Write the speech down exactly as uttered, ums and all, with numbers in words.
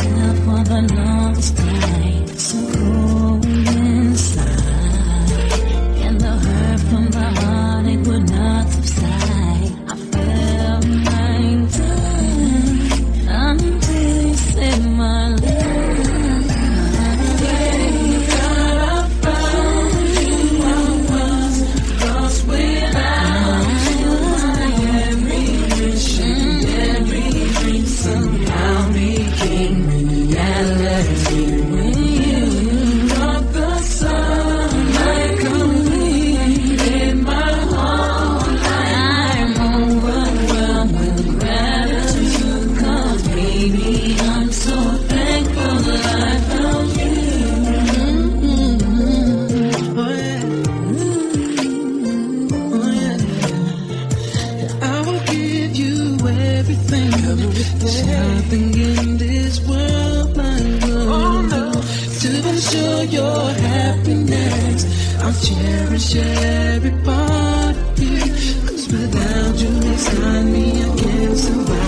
love for the longest time, so cold inside, and the hurt from the heart, it would not subside. I felt like dying until you saved my life. There's nothing in this world I won't do to ensure your happiness. I'll cherish every part of you, 'cause without you inside me I can't survive.